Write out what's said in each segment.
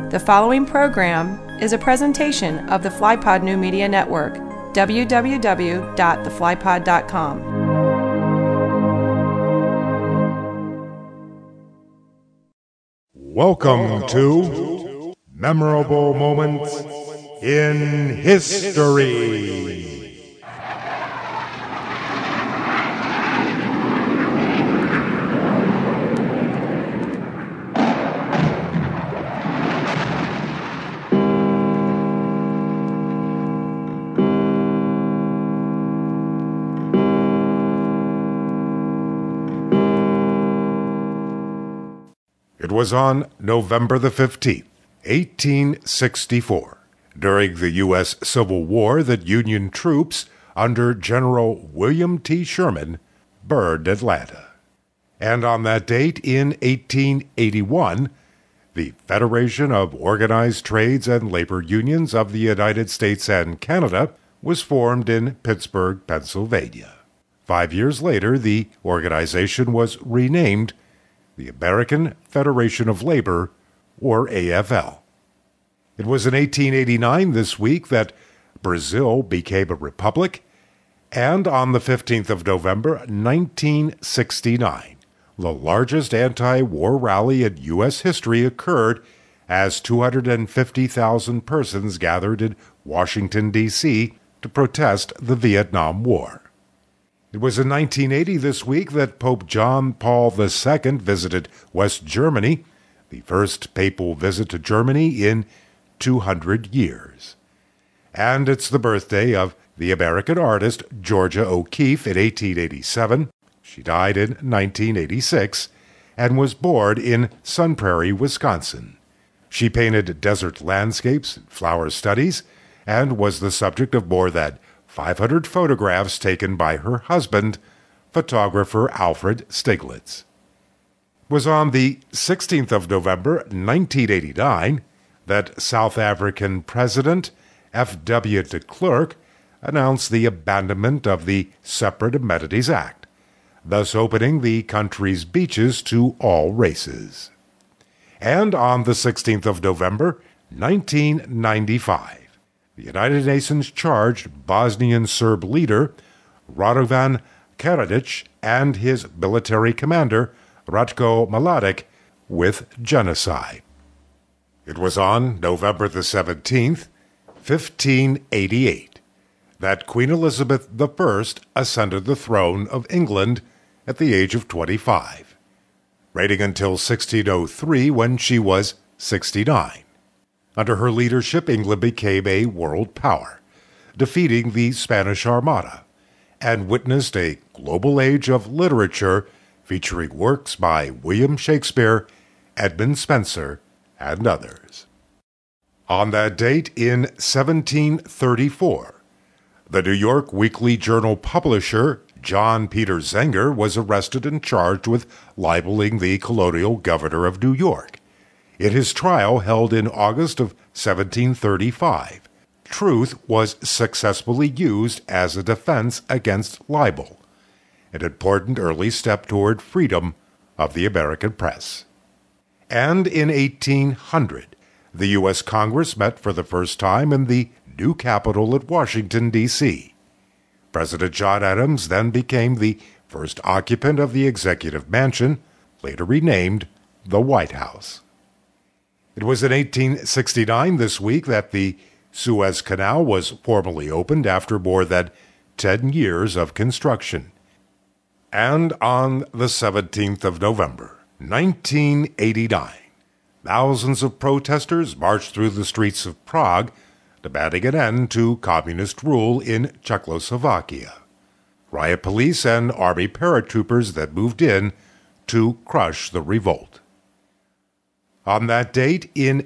The following program is a presentation of the FlyPod New Media Network, www.theflypod.com. Welcome to Memorable Moments in History. It was on November the 15th, 1864, during the U.S. Civil War that Union troops under General William T. Sherman burned Atlanta. And on that date in 1881, the Federation of Organized Trades and Labor Unions of the United States and Canada was formed in Pittsburgh, Pennsylvania. 5 years later, the organization was renamed the American Federation of Labor, or AFL. It was in 1889 this week that Brazil became a republic, and on the 15th of November, 1969, the largest anti-war rally in U.S. history occurred as 250,000 persons gathered in Washington, D.C. to protest the Vietnam War. It was in 1980 this week that Pope John Paul II visited West Germany, the first papal visit to Germany in 200 years. And it's the birthday of the American artist Georgia O'Keeffe in 1887. She died in 1986 and was born in Sun Prairie, Wisconsin. She painted desert landscapes and flower studies and was the subject of more than 500 photographs taken by her husband, photographer Alfred Stieglitz. It was on the 16th of November, 1989, that South African President F.W. de Klerk announced the abandonment of the Separate Amenities Act, thus opening the country's beaches to all races. And on the 16th of November, 1995, the United Nations charged Bosnian Serb leader Radovan Karadzic and his military commander Ratko Mladic with genocide. It was on November the 17th, 1588, that Queen Elizabeth I ascended the throne of England at the age of 25, reigning until 1603 when she was 69. Under her leadership, England became a world power, defeating the Spanish Armada, and witnessed a global age of literature featuring works by William Shakespeare, Edmund Spenser, and others. On that date in 1734, the New York Weekly Journal publisher John Peter Zenger was arrested and charged with libeling the colonial governor of New York. In his trial held in August of 1735, truth was successfully used as a defense against libel, an important early step toward freedom of the American press. And in 1800, the U.S. Congress met for the first time in the new Capitol at Washington, D.C. President John Adams then became the first occupant of the Executive Mansion, later renamed the White House. It was in 1869 this week that the Suez Canal was formally opened after more than 10 years of construction. And on the 17th of November, 1989, thousands of protesters marched through the streets of Prague, demanding an end to communist rule in Czechoslovakia. Riot police and army paratroopers that moved in to crush the revolt. On that date in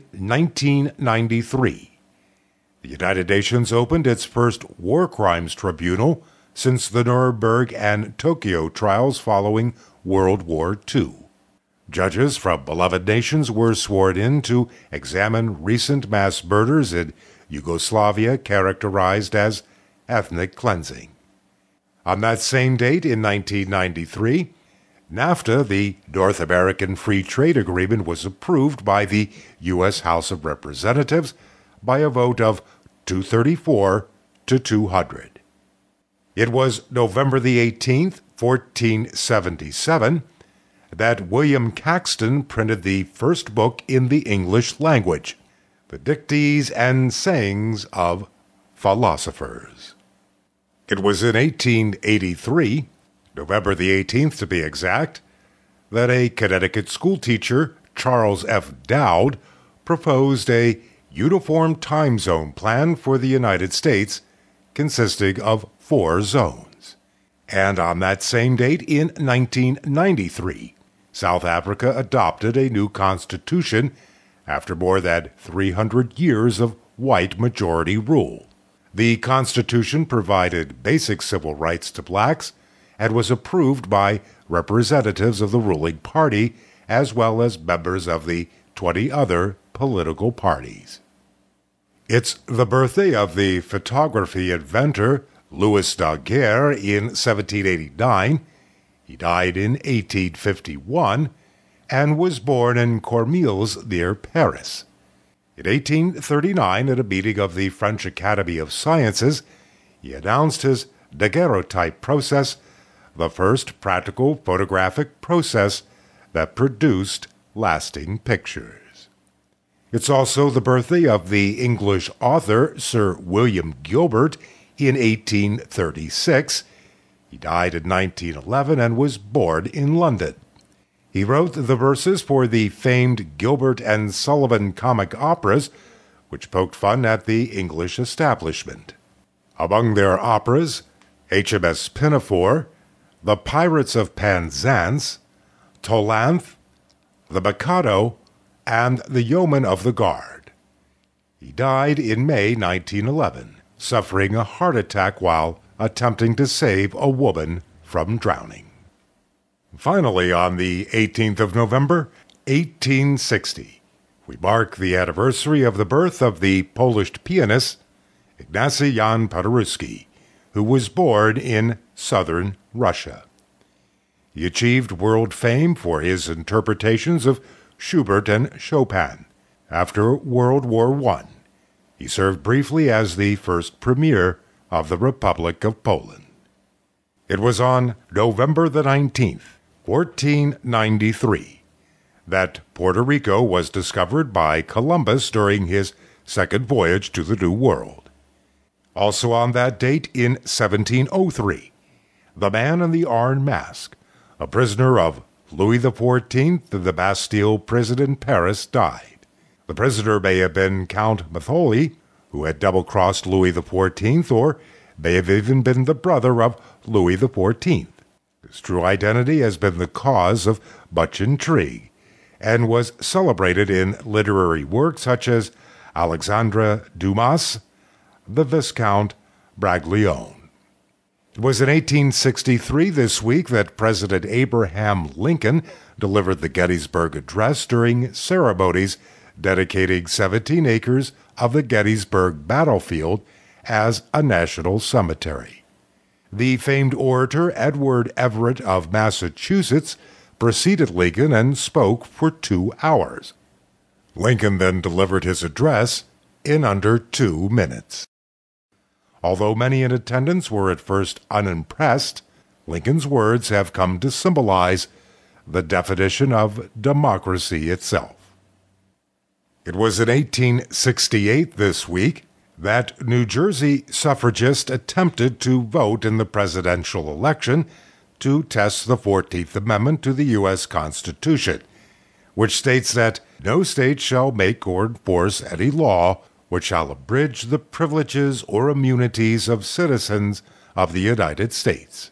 1993, the United Nations opened its first war crimes tribunal since the Nuremberg and Tokyo trials following World War II. Judges from 11 nations were sworn in to examine recent mass murders in Yugoslavia characterized as ethnic cleansing. On that same date in 1993, NAFTA, the North American Free Trade Agreement, was approved by the U.S. House of Representatives by a vote of 234 to 200. It was November the 18th, 1477, that William Caxton printed the first book in the English language, The Dictes and Sayings of Philosophers. It was in 1883, November the 18th to be exact, that a Connecticut schoolteacher, Charles F. Dowd, proposed a uniform time zone plan for the United States consisting of 4 zones. And on that same date in 1993, South Africa adopted a new constitution after more than 300 years of white majority rule. The Constitution provided basic civil rights to blacks and was approved by representatives of the ruling party as well as members of the 20 other political parties. It's the birthday of the photography inventor Louis Daguerre in 1789. He died in 1851 and was born in Cormeilles near Paris. In 1839, at a meeting of the French Academy of Sciences, he announced his daguerreotype process, the first practical photographic process that produced lasting pictures. It's also the birthday of the English author Sir William Gilbert in 1836. He died in 1911 and was born in London. He wrote the verses for the famed Gilbert and Sullivan comic operas, which poked fun at the English establishment. Among their operas, HMS Pinafore, The Pirates of Penzance, Tollanthe, The Mikado, and The Yeoman of the Guard. He died in May 1911, suffering a heart attack while attempting to save a woman from drowning. Finally, on the 18th of November, 1860, we mark the anniversary of the birth of the Polish pianist Ignacy Jan Paderewski, who was born in southern Russia. He achieved world fame for his interpretations of Schubert and Chopin. After World War I, he served briefly as the first premier of the Republic of Poland. It was on November the 19th, 1493, that Puerto Rico was discovered by Columbus during his second voyage to the New World. Also on that date in 1703, the Man in the Iron Mask, a prisoner of Louis XIV in the Bastille prison in Paris, died. The prisoner may have been Count Matholi, who had double-crossed Louis XIV, or may have even been the brother of Louis XIV. His true identity has been the cause of much intrigue, and was celebrated in literary works such as Alexandre Dumas, the Viscount Braglione. It was in 1863 this week that President Abraham Lincoln delivered the Gettysburg Address during ceremonies dedicating 17 acres of the Gettysburg battlefield as a national cemetery. The famed orator Edward Everett of Massachusetts preceded Lincoln and spoke for 2 hours. Lincoln then delivered his address in under 2 minutes. Although many in attendance were at first unimpressed, Lincoln's words have come to symbolize the definition of democracy itself. It was in 1868 this week that New Jersey suffragists attempted to vote in the presidential election to test the 14th Amendment to the U.S. Constitution, which states that no state shall make or enforce any law which shall abridge the privileges or immunities of citizens of the United States.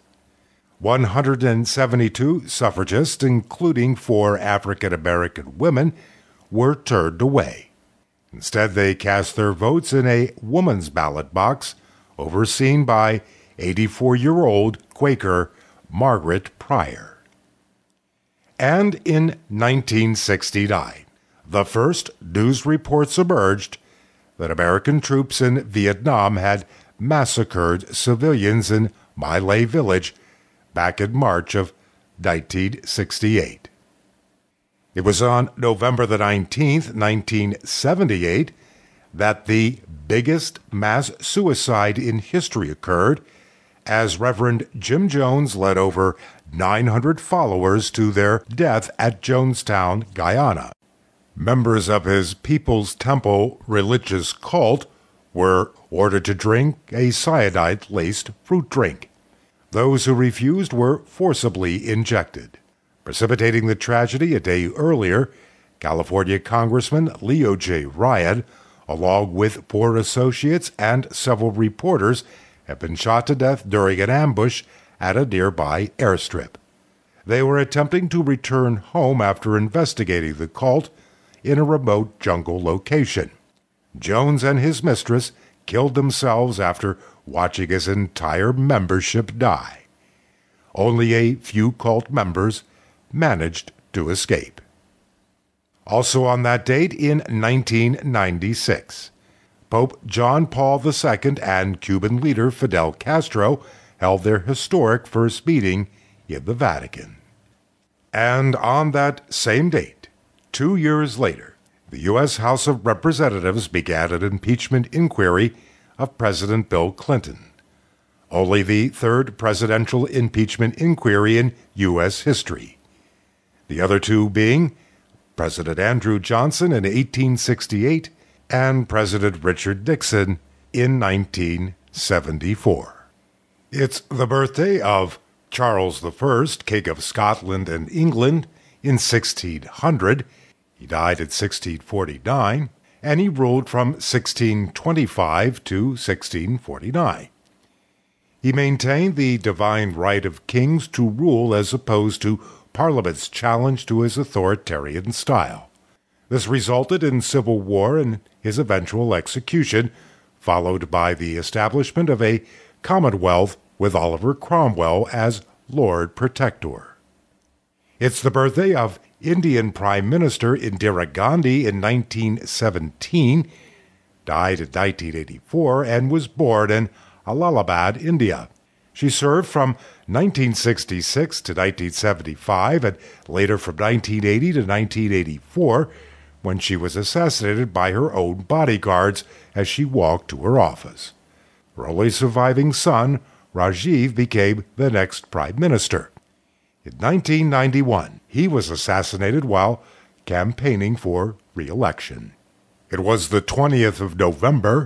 172 suffragists, including 4 African-American women, were turned away. Instead, they cast their votes in a woman's ballot box overseen by 84-year-old Quaker Margaret Pryor. And in 1969, the first news reports emerged that American troops in Vietnam had massacred civilians in My Lai village back in March of 1968. It was on November the 19th, 1978, that the biggest mass suicide in history occurred, as Reverend Jim Jones led over 900 followers to their death at Jonestown, Guyana. Members of his People's Temple religious cult were ordered to drink a cyanide-laced fruit drink. Those who refused were forcibly injected. Precipitating the tragedy a day earlier, California Congressman Leo J. Ryan, along with 4 associates and several reporters, had been shot to death during an ambush at a nearby airstrip. They were attempting to return home after investigating the cult in a remote jungle location. Jones and his mistress killed themselves after watching his entire membership die. Only a few cult members managed to escape. Also on that date in 1996, Pope John Paul II and Cuban leader Fidel Castro held their historic first meeting in the Vatican. And on that same date, 2 years later, the U.S. House of Representatives began an impeachment inquiry of President Bill Clinton, only the 3rd presidential impeachment inquiry in U.S. history. The other 2 being President Andrew Johnson in 1868 and President Richard Nixon in 1974. It's the birthday of Charles I, King of Scotland and England, in 1600. He died in 1649, and he ruled from 1625 to 1649. He maintained the divine right of kings to rule as opposed to Parliament's challenge to his authoritarian style. This resulted in civil war and his eventual execution, followed by the establishment of a Commonwealth with Oliver Cromwell as Lord Protector. It's the birthday of Indian Prime Minister Indira Gandhi in 1917, died in 1984, and was born in Allahabad, India. She served from 1966 to 1975 and later from 1980 to 1984, when she was assassinated by her own bodyguards as she walked to her office. Her only surviving son, Rajiv, became the next prime minister. In 1991, he was assassinated while campaigning for re-election. It was the 20th of November,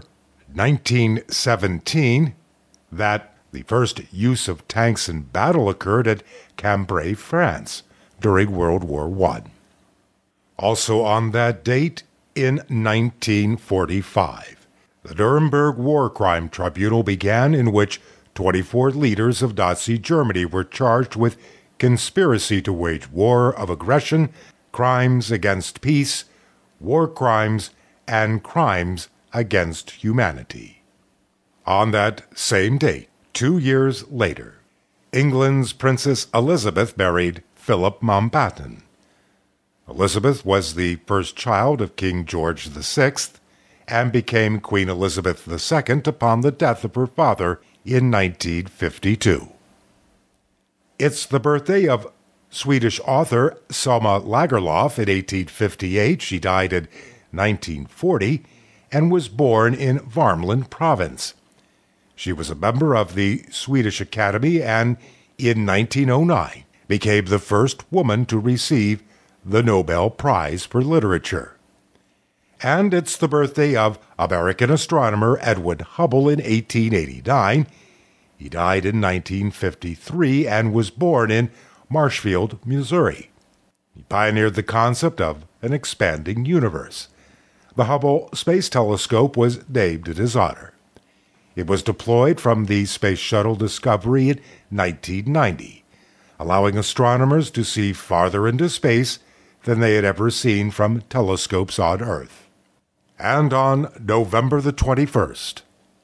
1917, that the first use of tanks in battle occurred at Cambrai, France, during World War I. Also on that date, in 1945, the Nuremberg War Crime Tribunal began, in which 24 leaders of Nazi Germany were charged with conspiracy to wage war of aggression, crimes against peace, war crimes, and crimes against humanity. On that same date, 2 years later, England's Princess Elizabeth married Philip Mountbatten. Elizabeth was the first child of King George VI and became Queen Elizabeth II upon the death of her father in 1952. It's the birthday of Swedish author Selma Lagerlöf in 1858. She died in 1940 and was born in Värmland province. She was a member of the Swedish Academy and, in 1909, became the first woman to receive the Nobel Prize for Literature. And it's the birthday of American astronomer Edwin Hubble in 1889. He died in 1953 and was born in Marshfield, Missouri. He pioneered the concept of an expanding universe. The Hubble Space Telescope was named in his honor. It was deployed from the Space Shuttle Discovery in 1990, allowing astronomers to see farther into space than they had ever seen from telescopes on Earth. And on November the 21st,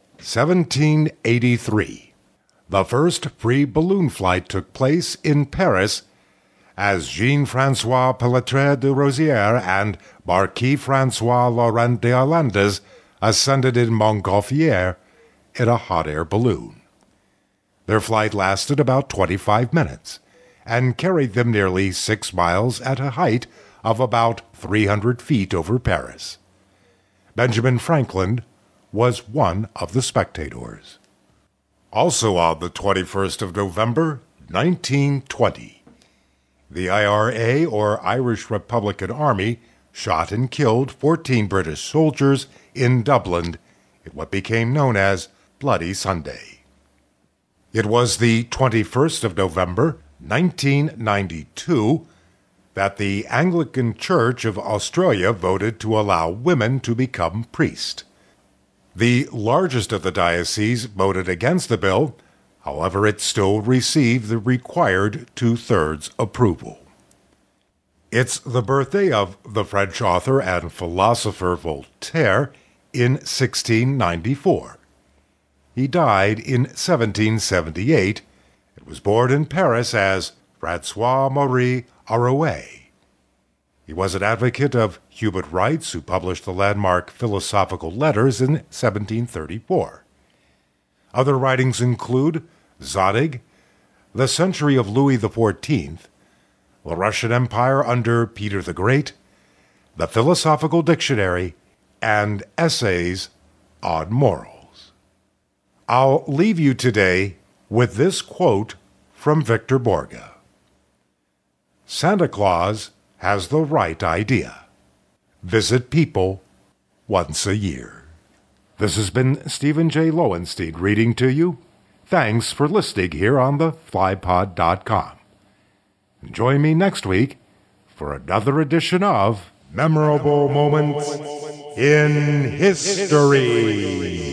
1783, the first free balloon flight took place in Paris as Jean-François Pelletre de Rosière and Marquis François Laurent de Arlandes ascended in Montgolfier in a hot air balloon. Their flight lasted about 25 minutes, and carried them nearly 6 miles at a height of about 300 feet over Paris. Benjamin Franklin was one of the spectators. Also on the 21st of November, 1920, the IRA, or Irish Republican Army, shot and killed 14 British soldiers in Dublin in what became known as Bloody Sunday. It was the 21st of November, 1992, that the Anglican Church of Australia voted to allow women to become priests. The largest of the dioceses voted against the bill, however it still received the required 2/3 approval. It's the birthday of the French author and philosopher Voltaire in 1694. He died in 1778 and was born in Paris as François-Marie Arouet. He was an advocate of human rights who published the landmark Philosophical Letters in 1734. Other writings include Zadig, The Century of Louis XIV, The Russian Empire under Peter the Great, The Philosophical Dictionary, and essays on morals. I'll leave you today with this quote from Victor Borge. Santa Claus has the right idea. Visit people once a year. This has been Stephen J. Lowenstein reading to you. Thanks for listening here on the FlyPod.com. Join me next week for another edition of Memorable Moments in History.